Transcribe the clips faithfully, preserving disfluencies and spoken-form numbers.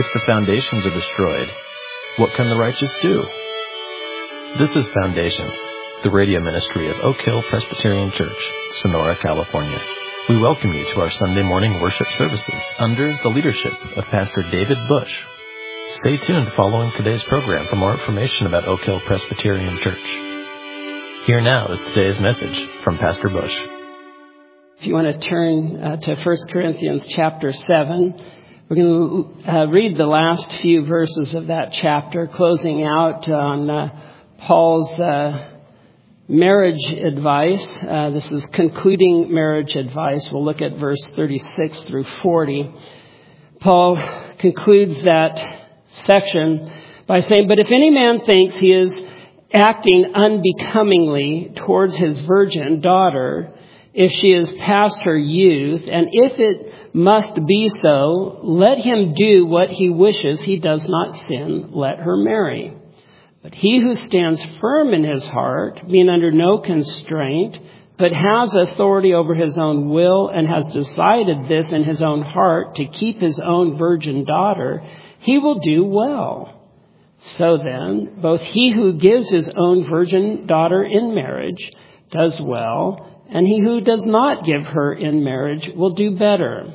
If the foundations are destroyed, what can the righteous do? This is Foundations, the radio ministry of Oak Hill Presbyterian Church, Sonora, California. We welcome you to our Sunday morning worship services under the leadership of Pastor David Bush. Stay tuned following today's program for more information about Oak Hill Presbyterian Church. Here now is today's message from Pastor Bush. If you want to turn uh, to First Corinthians chapter seven, we're going to uh, read the last few verses of that chapter, closing out on uh, Paul's uh, marriage advice. Uh, this is concluding marriage advice. We'll look at verse thirty-six through forty. Paul concludes that section by saying, "But if any man thinks he is acting unbecomingly towards his virgin daughter, if she is past her youth, and if it must be so, let him do what he wishes. He does not sin. Let her marry. But he who stands firm in his heart, being under no constraint, but has authority over his own will and has decided this in his own heart to keep his own virgin daughter, he will do well. So then, both he who gives his own virgin daughter in marriage does well, and he who does not give her in marriage will do better.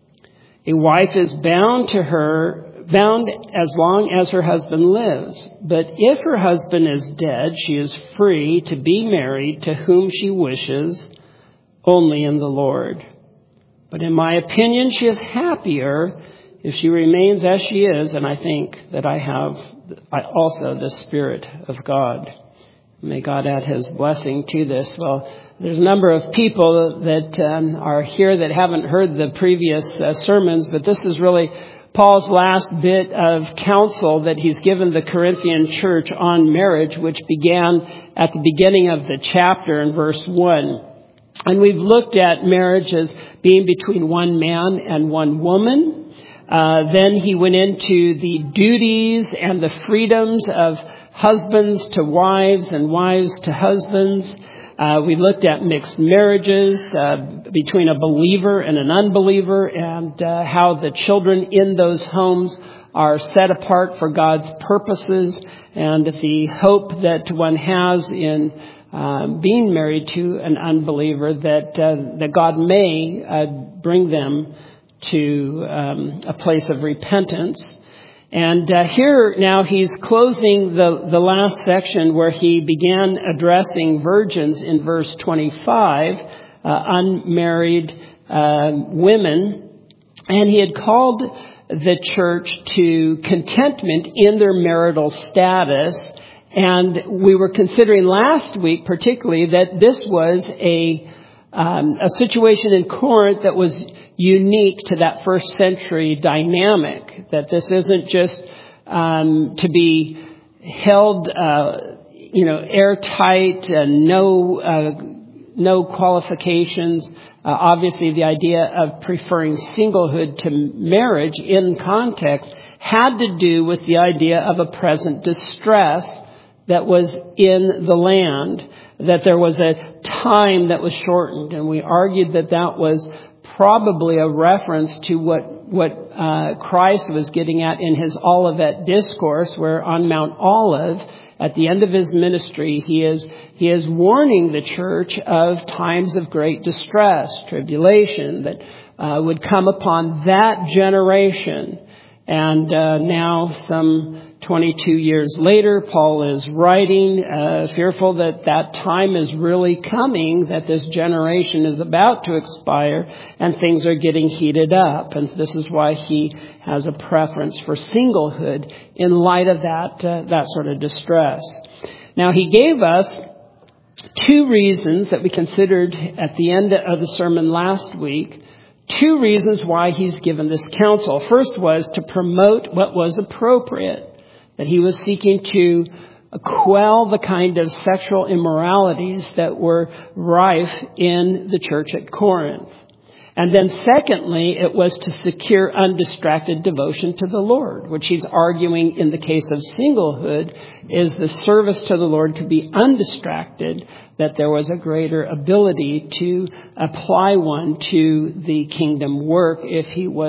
A wife is bound to her, bound as long as her husband lives. But if her husband is dead, she is free to be married to whom she wishes, only in the Lord. But in my opinion, she is happier if she remains as she is, and I think that I have also the Spirit of God." May God add His blessing to this. Well, there's a number of people that um, are here that haven't heard the previous uh, sermons, but this is really Paul's last bit of counsel that he's given the Corinthian church on marriage, which began at the beginning of the chapter in verse one. And we've looked at marriage as being between one man and one woman. Uh, then he went into the duties and the freedoms of husbands to wives and wives to husbands. Uh, we looked at mixed marriages uh, between a believer and an unbeliever, and uh, how the children in those homes are set apart for God's purposes, and the hope that one has in uh, being married to an unbeliever, that uh, that God may uh, bring them to um, a place of repentance. And uh, here now he's closing the, the last section where he began addressing virgins in verse twenty-five, uh, unmarried uh, women. And he had called the church to contentment in their marital status. And we were considering last week particularly that this was a um, a situation in Corinth that was unique to that first century dynamic, that this isn't just um, to be held, uh, you know, airtight, uh, no, uh, no qualifications. Uh, obviously, the idea of preferring singlehood to marriage in context had to do with the idea of a present distress that was in the land, that there was a time that was shortened, and we argued that that was probably a reference to what what uh, Christ was getting at in his Olivet discourse, where on Mount Olive, at the end of his ministry, he is he is warning the church of times of great distress, tribulation that uh, would come upon that generation. And uh, now, some twenty-two years later, Paul is writing, uh, fearful that that time is really coming, that this generation is about to expire, and things are getting heated up. And this is why he has a preference for singlehood in light of that uh, that sort of distress. Now, he gave us two reasons that we considered at the end of the sermon last week. Two reasons why he's given this counsel. First was to promote what was appropriate, that he was seeking to quell the kind of sexual immoralities that were rife in the church at Corinth. And then secondly, it was to secure undistracted devotion to the Lord, which he's arguing in the case of singlehood is the service to the Lord could be undistracted, that there was a greater ability to apply one to the kingdom work if he was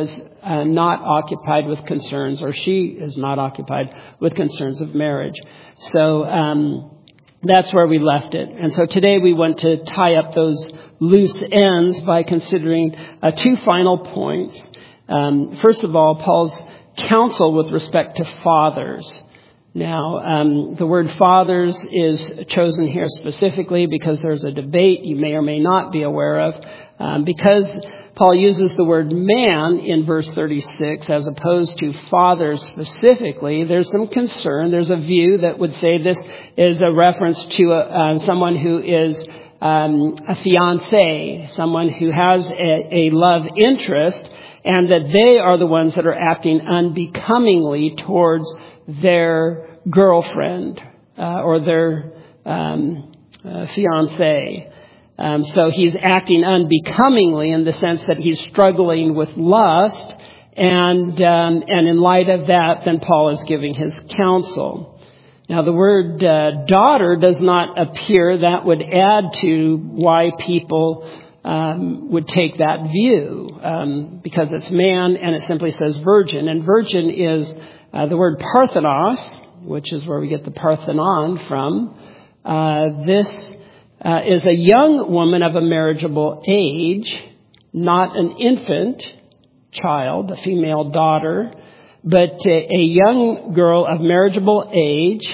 uh, not occupied with concerns, or she is not occupied with concerns of marriage. So um, that's where we left it. And so today we want to tie up those loose ends by considering uh, two final points. Um, first of all, Paul's counsel with respect to fathers. Now, um, the word fathers is chosen here specifically because there's a debate you may or may not be aware of. Um, because Paul uses the word man in verse thirty-six as opposed to fathers specifically, there's some concern. There's a view that would say this is a reference to a, uh, someone who is um, a fiancé, someone who has a, a love interest, and that they are the ones that are acting unbecomingly towards their girlfriend uh, or their um, uh, fiancé. Um, so he's acting unbecomingly in the sense that he's struggling with lust, and um, and in light of that, then Paul is giving his counsel. Now, the word uh, daughter does not appear. That would add to why people um, would take that view, um, because it's man and it simply says virgin, and virgin is uh, the word parthenos, which is where we get the Parthenon from. Uh, this Uh, is a young woman of a marriageable age, not an infant child, a female daughter, but a, a young girl of marriageable age.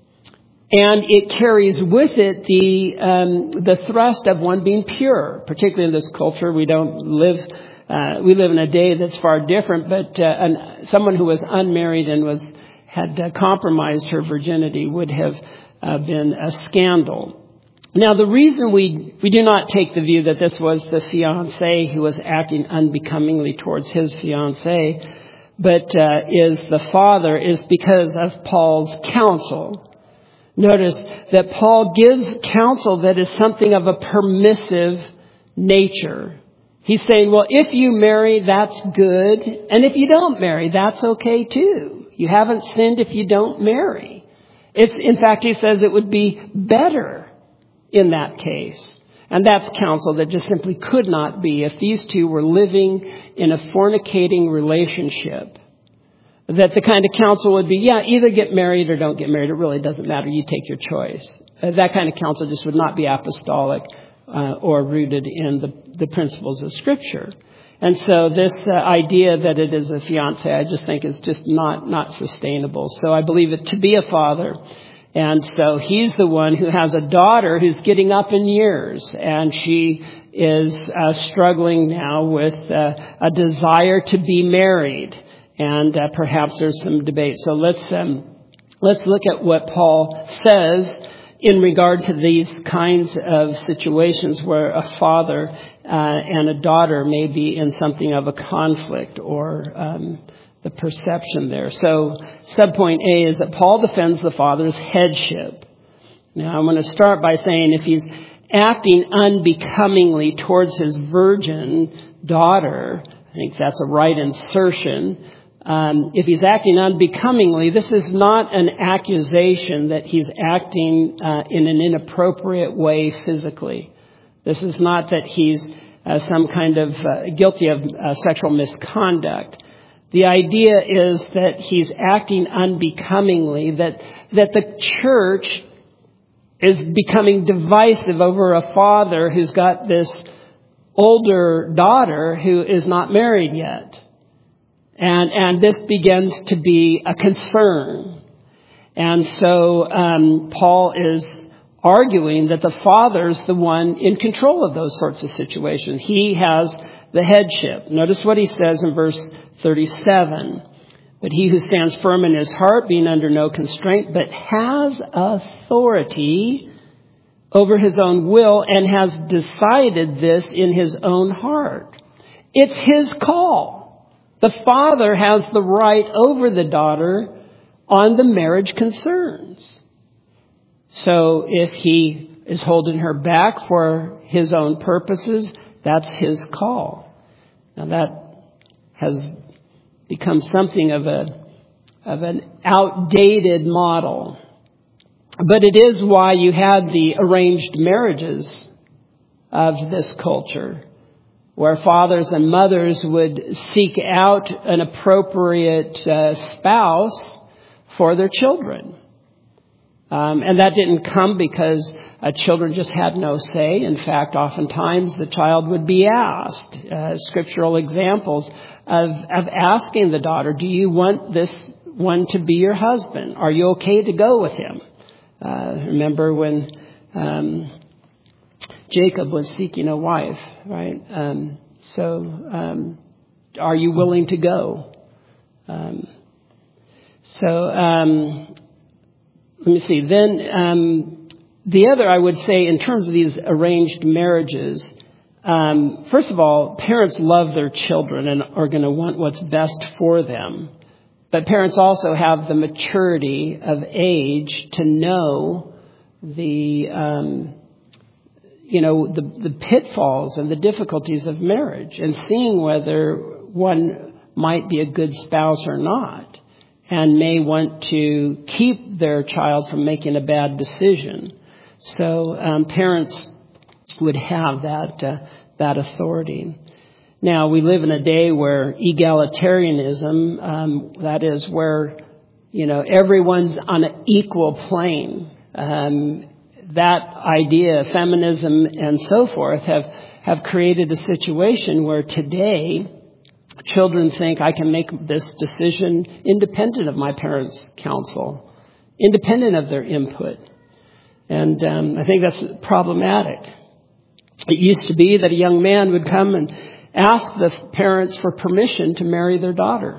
And it carries with it the um, the thrust of one being pure. Particularly in this culture, we don't live uh, we live in a day that's far different. But uh, an, someone who was unmarried and was had uh, compromised her virginity would have uh, been a scandal. Now, the reason we, we do not take the view that this was the fiancé who was acting unbecomingly towards his fiancée, but uh, is the father, is because of Paul's counsel. Notice that Paul gives counsel that is something of a permissive nature. He's saying, well, if you marry, that's good. And if you don't marry, that's okay too. You haven't sinned if you don't marry. It's, in fact, he says it would be better in that case. And that's counsel that just simply could not be if these two were living in a fornicating relationship. That the kind of counsel would be, yeah, either get married or don't get married. It really doesn't matter. You take your choice. Uh, that kind of counsel just would not be apostolic uh, or rooted in the, the principles of Scripture. And so this uh, idea that it is a fiancé, I just think is just not, not sustainable. So I believe it to be a father. And so he's the one who has a daughter who's getting up in years, and she is uh, struggling now with uh, a desire to be married, and uh, perhaps there's some debate. So let's um, let's look at what Paul says in regard to these kinds of situations where a father uh, and a daughter may be in something of a conflict or um the perception there. So subpoint A is that Paul defends the father's headship. Now I'm going to start by saying if he's acting unbecomingly towards his virgin daughter, I think that's a right insertion. Um, if he's acting unbecomingly, this is not an accusation that he's acting uh, in an inappropriate way physically. This is not that he's uh, some kind of uh, guilty of uh, sexual misconduct. The idea is that he's acting unbecomingly, that that the church is becoming divisive over a father who's got this older daughter who is not married yet. And and this begins to be a concern. And so um, Paul is arguing that the father's the one in control of those sorts of situations. He has the headship. Notice what he says in verse thirty-seven. But he who stands firm in his heart, being under no constraint, but has authority over his own will and has decided this in his own heart. It's his call. The father has the right over the daughter on the marriage concerns. So if he is holding her back for his own purposes, that's his call. Now that has become something of a of an outdated model. But it is why you had the arranged marriages of this culture, where fathers and mothers would seek out an appropriate uh, spouse for their children. Um, and that didn't come because uh, children just had no say. In fact, oftentimes the child would be asked, uh, scriptural examples of, of asking the daughter, do you want this one to be your husband? Are you okay to go with him? Uh, remember when um, Jacob was seeking a wife, right? Um, so um, are you willing to go? Um, so... Um, Let me see. Then um, the other, I would say, in terms of these arranged marriages, um, first of all, parents love their children and are going to want what's best for them. But parents also have the maturity of age to know the, um, you know, the, the pitfalls and the difficulties of marriage and seeing whether one might be a good spouse or not, and may want to keep their child from making a bad decision. So um, parents would have that uh, that authority. Now, we live in a day where egalitarianism, um, that is where, you know, everyone's on an equal plane. Um, that idea, feminism and so forth, have, have created a situation where today children think I can make this decision independent of my parents' counsel, independent of their input. And um, I think that's problematic. It used to be that a young man would come and ask the parents for permission to marry their daughter.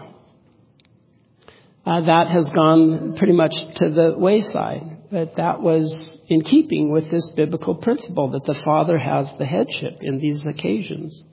Uh, that has gone pretty much to the wayside. But that was in keeping with this biblical principle that the father has the headship in these occasions.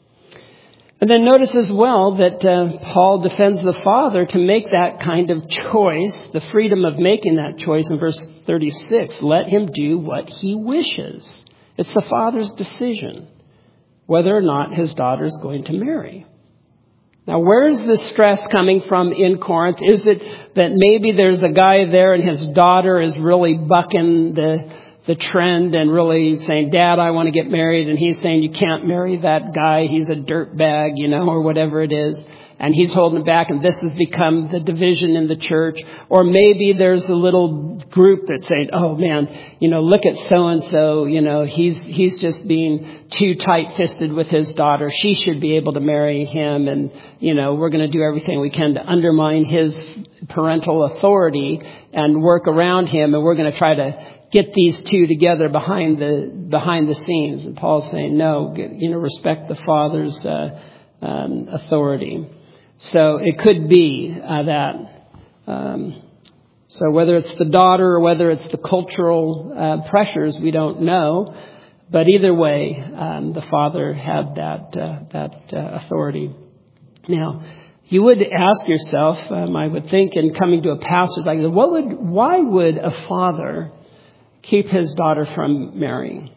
And then notice as well that uh, Paul defends the father to make that kind of choice, the freedom of making that choice in verse thirty-six. Let him do what he wishes. It's the father's decision whether or not his daughter is going to marry. Now, where is the stress coming from in Corinth? Is it that maybe there's a guy there and his daughter is really bucking the the trend and really saying, Dad, I want to get married. And he's saying, you can't marry that guy. He's a dirtbag, you know, or whatever it is. And he's holding back. And this has become the division in the church. Or maybe there's a little group that's saying, oh, man, you know, look at so-and-so. You know, he's he's just being too tight-fisted with his daughter. She should be able to marry him. And, you know, we're going to do everything we can to undermine his parental authority and work around him. And we're going to try to get these two together behind the behind the scenes. And Paul's saying, no, get, you know, respect the father's uh, um, authority. So it could be uh, that. Um, so whether it's the daughter or whether it's the cultural uh, pressures, we don't know. But either way, um, the father had that uh, that uh, authority. Now, you would ask yourself, um, I would think, in coming to a passage like this, what would, why would a father keep his daughter from marrying?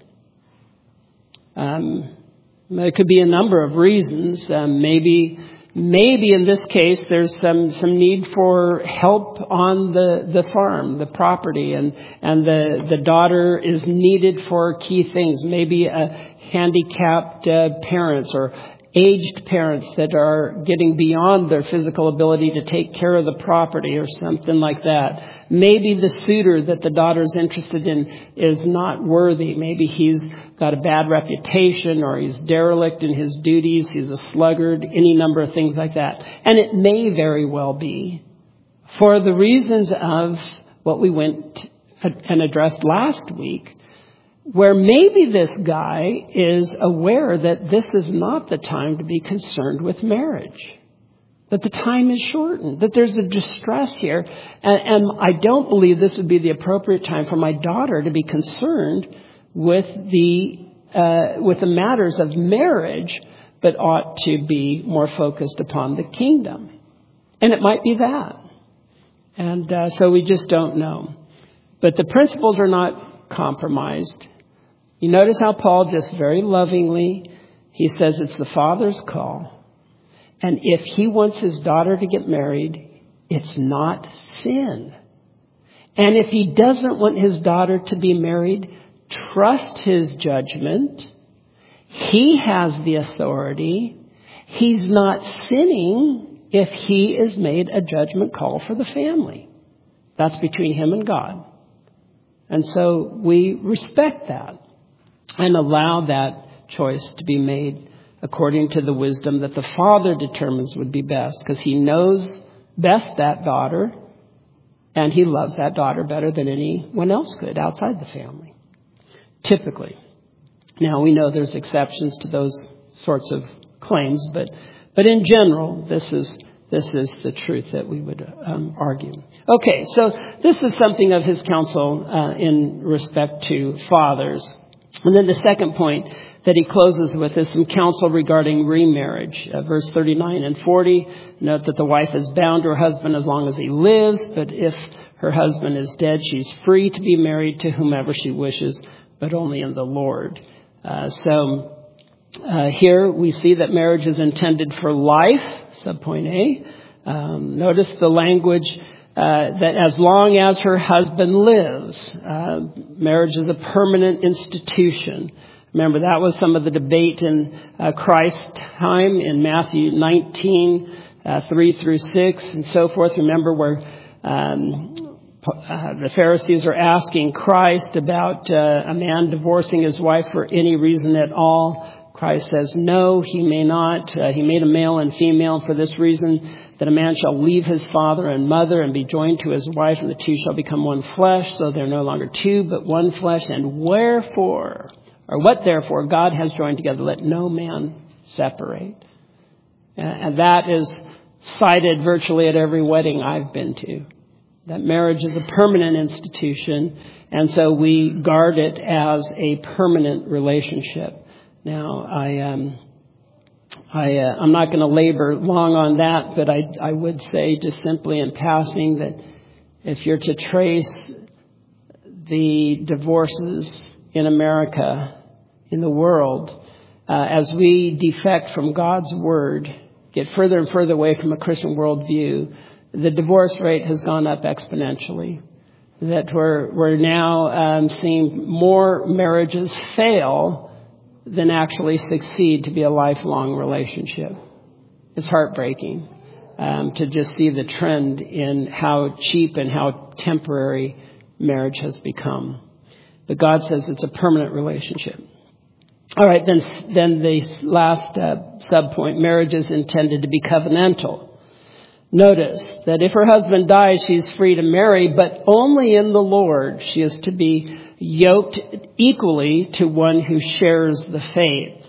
Um, there could be a number of reasons. Um, maybe, maybe in this case, there's some, some need for help on the, the farm, the property, and, and the, the daughter is needed for key things. Maybe a handicapped uh, parents or aged parents that are getting beyond their physical ability to take care of the property or something like that. Maybe the suitor that the daughter's interested in is not worthy. Maybe he's got a bad reputation or he's derelict in his duties. He's a sluggard, any number of things like that. And it may very well be for the reasons of what we went and addressed last week, where maybe this guy is aware that this is not the time to be concerned with marriage, that the time is shortened, that there's a distress here. And, and I don't believe this would be the appropriate time for my daughter to be concerned with the, uh, with the matters of marriage, but ought to be more focused upon the kingdom. And it might be that. And uh, so we just don't know. But the principles are not compromised. You notice how Paul just very lovingly, he says it's the father's call. And if he wants his daughter to get married, it's not sin. And if he doesn't want his daughter to be married, trust his judgment. He has the authority. He's not sinning if he is made a judgment call for the family. That's between him and God. And so we respect that and allow that choice to be made according to the wisdom that the father determines would be best, because he knows best that daughter, and he loves that daughter better than anyone else could outside the family, typically. Now, we know there's exceptions to those sorts of claims, but but in general, this is this is the truth that we would um, argue. Okay, so this is something of his counsel uh, in respect to fathers. And then the second point that he closes with is some counsel regarding remarriage. Uh, verse thirty-nine and forty, note that the wife is bound to her husband as long as he lives, but if her husband is dead, she's free to be married to whomever she wishes, but only in the Lord. Uh, so uh, here we see that marriage is intended for life, subpoint A. Um, notice the language uh, that as long as her husband lives, uh, marriage is a permanent institution. Remember, that was some of the debate in uh, Christ's time in Matthew nineteen, uh, three through six and so forth. Remember where um, uh, the Pharisees are asking Christ about uh, a man divorcing his wife for any reason at all. Christ says, no, he may not. Uh, he made a male and female for this reason, that a man shall leave his father and mother and be joined to his wife, and the two shall become one flesh. So they're no longer two, but one flesh. And wherefore... Or what therefore God has joined together, let no man separate. And that is cited virtually at every wedding I've been to. That marriage is a permanent institution, and so we guard it as a permanent relationship. Now, I, um, I, uh, I'm not going to labor long on that, but I, I would say just simply in passing that if you're to trace the divorces in America, in the world, uh, as we defect from God's Word, get further and further away from a Christian worldview, the divorce rate has gone up exponentially. That we're, we're now um, seeing more marriages fail than actually succeed to be a lifelong relationship. It's heartbreaking um, to just see the trend in how cheap and how temporary marriage has become. But God says it's a permanent relationship. All right, then then the last uh, subpoint, marriage is intended to be covenantal. Notice that if her husband dies, she's free to marry, but only in the Lord. She is to be yoked equally to one who shares the faith.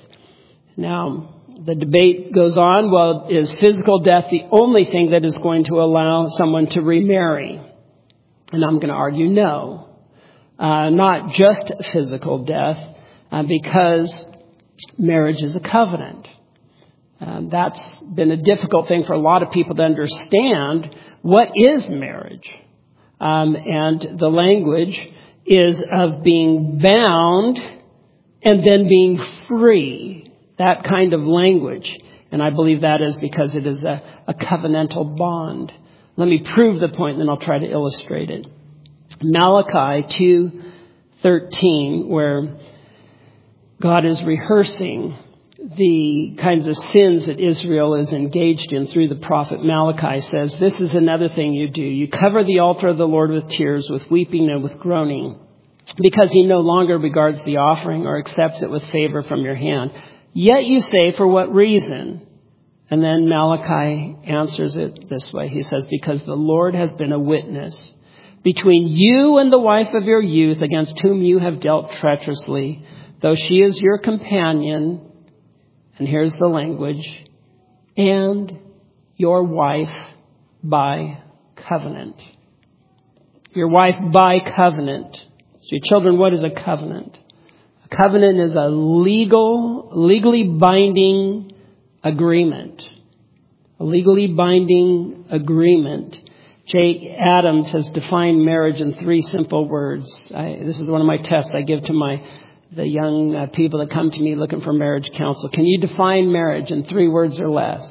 Now, the debate goes on, well, is physical death the only thing that is going to allow someone to remarry? And I'm going to argue no. Uh, not just physical death, uh, because marriage is a covenant. Um, that's been a difficult thing for a lot of people to understand. What is marriage? Um, and the language is of being bound and then being free. That kind of language. And I believe that is because it is a, a covenantal bond. Let me prove the point, and then I'll try to illustrate it. Malachi two thirteen, where God is rehearsing the kinds of sins that Israel is engaged in through the prophet Malachi, says, this is another thing you do. You cover the altar of the Lord with tears, with weeping and with groaning, because he no longer regards the offering or accepts it with favor from your hand. Yet you say, for what reason? And then Malachi answers it this way. He says, because the Lord has been a witness between you and the wife of your youth, against whom you have dealt treacherously, though she is your companion, and here's the language, and your wife by covenant. Your wife by covenant. So your children, what is a covenant? A covenant is a legal, legally binding agreement. A legally binding agreement. Jay Adams has defined marriage in three simple words. I, this is one of my tests I give to my the young uh, people that come to me looking for marriage counsel. Can you define marriage in three words or less?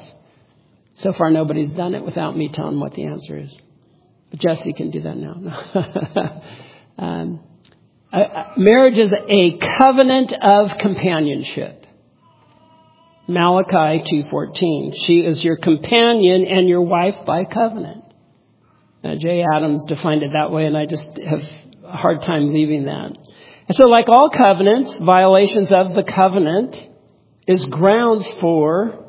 So far, nobody's done it without me telling what the answer is. But Jesse can do that now. um, uh, marriage is a covenant of companionship. Malachi two fourteen. She is your companion and your wife by covenant. Now, Jay Adams defined it that way, and I just have a hard time leaving that. And so like all covenants, violations of the covenant is grounds for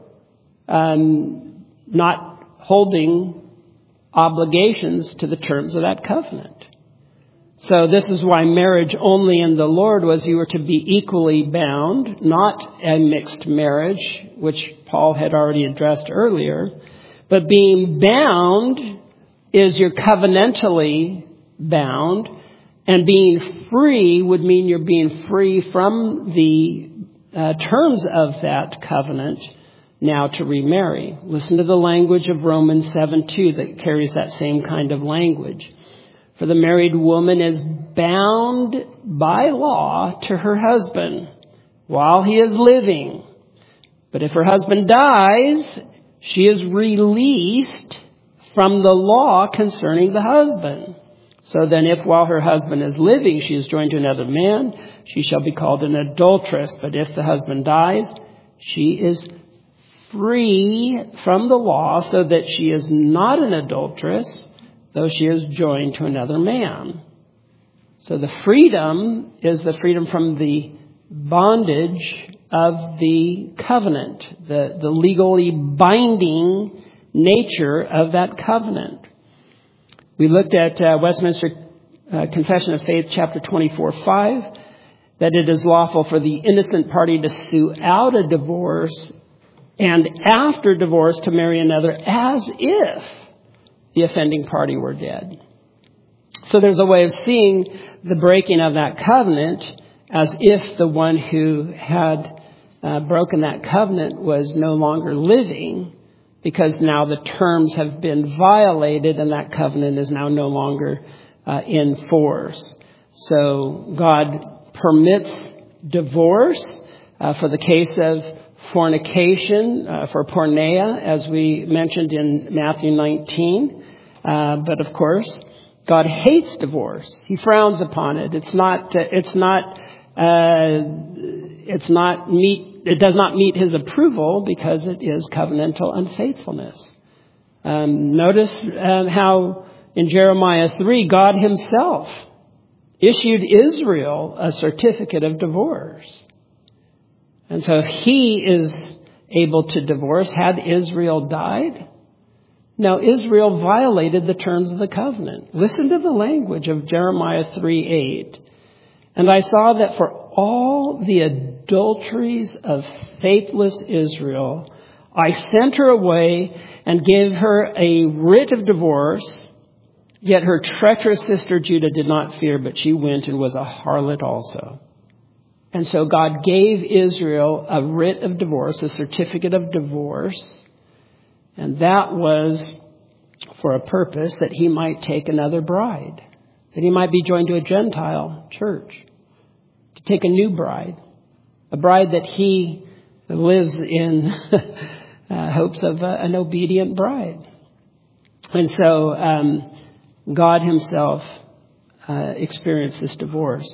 um, not holding obligations to the terms of that covenant. So this is why marriage only in the Lord was you were to be equally bound, not a mixed marriage, which Paul had already addressed earlier. But being bound is you're covenantally bound, and being free would mean you're being free from the uh, terms of that covenant now to remarry. Listen to the language of Romans seven two that carries that same kind of language. For the married woman is bound by law to her husband while he is living. But if her husband dies, she is released from the law concerning the husband. So then if while her husband is living she is joined to another man, she shall be called an adulteress. But if the husband dies, she is free from the law so that she is not an adulteress, though she is joined to another man. So the freedom is the freedom from the bondage of the covenant, the, the legally binding nature of that covenant. We looked at uh, Westminster uh, Confession of Faith, chapter twenty-four five, that it is lawful for the innocent party to sue out a divorce and after divorce to marry another as if the offending party were dead. So there's a way of seeing the breaking of that covenant as if the one who had uh, broken that covenant was no longer living, because now the terms have been violated and that covenant is now no longer uh, in force. So God permits divorce uh, for the case of fornication, uh, for porneia, as we mentioned in Matthew nineteen. Uh, but of course, God hates divorce. He frowns upon it. It's not. Uh, it's not. Uh, it's not meet. It does not meet His approval because it is covenantal unfaithfulness. Um, notice uh, how in Jeremiah three, God Himself issued Israel a certificate of divorce, and so He is able to divorce. Had Israel died? Now, Israel violated the terms of the covenant. Listen to the language of Jeremiah three eight. And I saw that for all the adulteries of faithless Israel, I sent her away and gave her a writ of divorce. Yet her treacherous sister Judah did not fear, but she went and was a harlot also. And so God gave Israel a writ of divorce, a certificate of divorce. And that was for a purpose that He might take another bride, that He might be joined to a Gentile church, to take a new bride, a bride that He lives in uh, hopes of uh, an obedient bride. And so um, God Himself uh, experienced this divorce.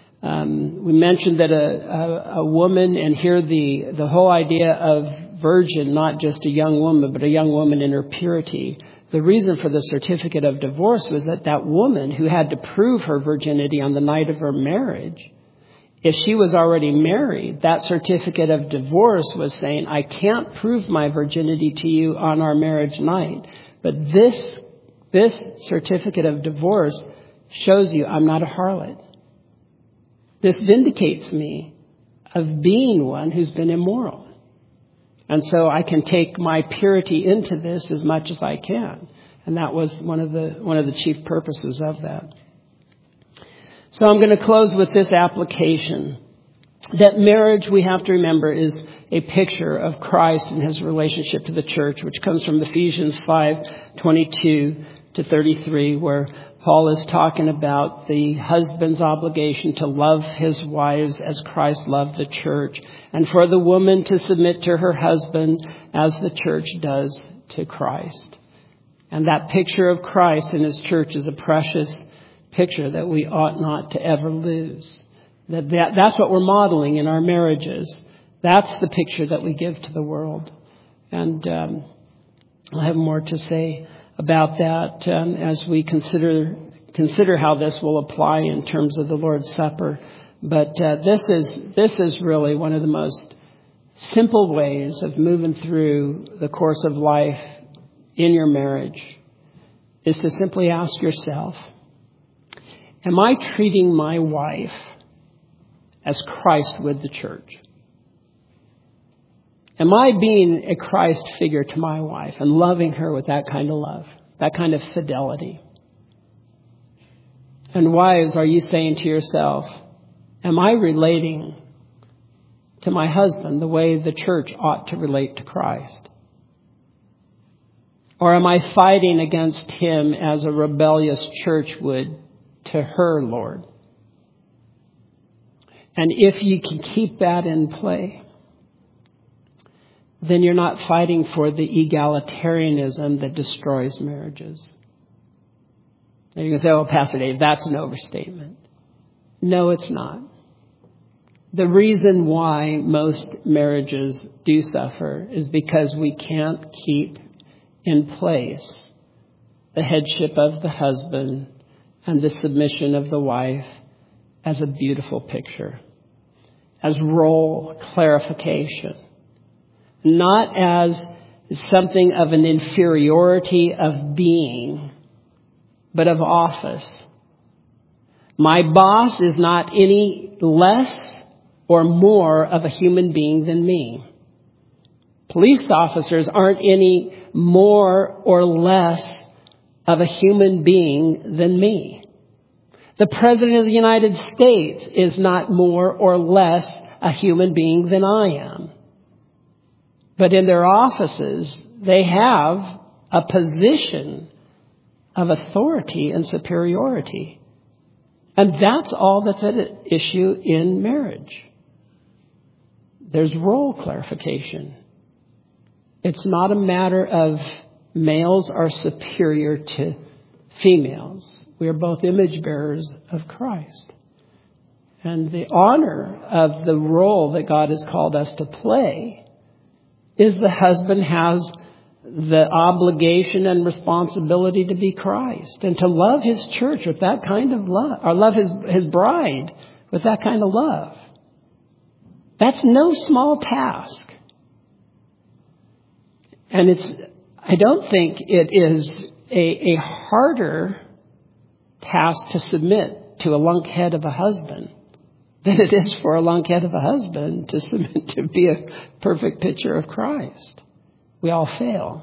Um, we mentioned that a, a, a woman, and here the, the whole idea of virgin, not just a young woman, but a young woman in her purity. The reason for the certificate of divorce was that that woman who had to prove her virginity on the night of her marriage, if she was already married, that certificate of divorce was saying, I can't prove my virginity to you on our marriage night. But this, this certificate of divorce shows you I'm not a harlot. This vindicates me of being one who's been immoral. And so I can take my purity into this as much as I can. And that was one of the one of the chief purposes of that. So I'm going to close with this application. That marriage, we have to remember, is a picture of Christ and His relationship to the church, which comes from Ephesians five twenty-two to thirty-three, where Paul is talking about the husband's obligation to love his wives as Christ loved the church, and for the woman to submit to her husband as the church does to Christ. And that picture of Christ and His church is a precious picture that we ought not to ever lose. That, that that's what we're modeling in our marriages. That's the picture that we give to the world. And um, I'll have more to say about that um, as we consider consider how this will apply in terms of the Lord's Supper. But uh, this is this is really one of the most simple ways of moving through the course of life in your marriage, is to simply ask yourself, am I treating my wife as Christ would the church? Am I being a Christ figure to my wife and loving her with that kind of love, that kind of fidelity? And wives, are you saying to yourself, am I relating to my husband the way the church ought to relate to Christ? Or am I fighting against him as a rebellious church would to her Lord? And if you can keep that in play, then you're not fighting for the egalitarianism that destroys marriages. And you can say, oh, Pastor Dave, that's an overstatement. No, it's not. The reason why most marriages do suffer is because we can't keep in place the headship of the husband and the submission of the wife as a beautiful picture, as role clarification, not as something of an inferiority of being, but of office. My boss is not any less or more of a human being than me. Police officers aren't any more or less of a human being than me. The President of the United States is not more or less a human being than I am. But in their offices, they have a position of authority and superiority. And that's all that's at issue in marriage. There's role clarification. It's not a matter of males are superior to females. We are both image bearers of Christ. And the honor of the role that God has called us to play is the husband has the obligation and responsibility to be Christ and to love his church with that kind of love, or love his, his bride with that kind of love. That's no small task. And it's, I don't think it is a, a harder task to submit to a lunkhead of a husband than it is for a lunkhead of a husband to submit to be a perfect picture of Christ. We all fail.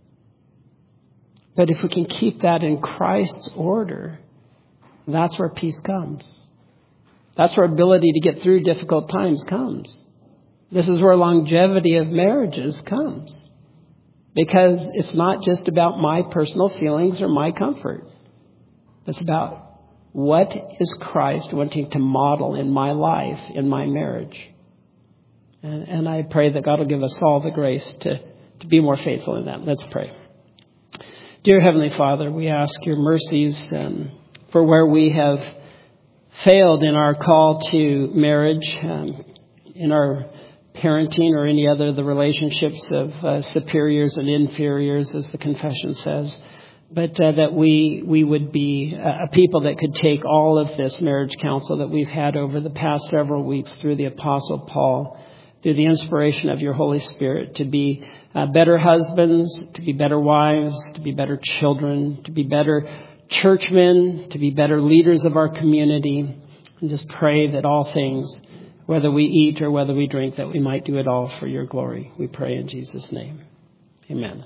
But if we can keep that in Christ's order, that's where peace comes. That's where ability to get through difficult times comes. This is where longevity of marriages comes. Because it's not just about my personal feelings or my comfort. It's about what is Christ wanting to model in my life, in my marriage. And, and I pray that God will give us all the grace to, to be more faithful in that. Let's pray. Dear Heavenly Father, we ask your mercies um, for where we have failed in our call to marriage, um, in our parenting or any other of the relationships of uh, superiors and inferiors, as the confession says. But uh, that we we would be a people that could take all of this marriage counsel that we've had over the past several weeks through the Apostle Paul, through the inspiration of your Holy Spirit, to be uh, better husbands, to be better wives, to be better children, to be better churchmen, to be better leaders of our community. And just pray that all things, whether we eat or whether we drink, that we might do it all for your glory. We pray in Jesus' name. Amen.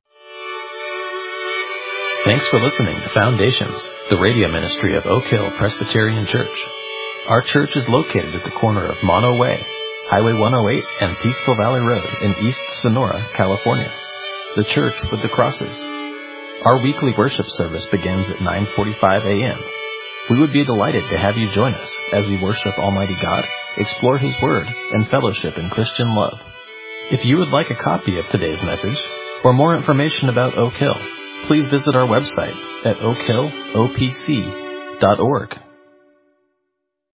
Thanks for listening to Foundations, the radio ministry of Oak Hill Presbyterian Church. Our church is located at the corner of Mono Way, Highway one oh eight, and Peaceful Valley Road in East Sonora, California. The church with the crosses. Our weekly worship service begins at nine forty-five a.m. We would be delighted to have you join us as we worship Almighty God, explore His Word, and fellowship in Christian love. If you would like a copy of today's message or more information about Oak Hill, please visit our website at oak hill o p c dot org.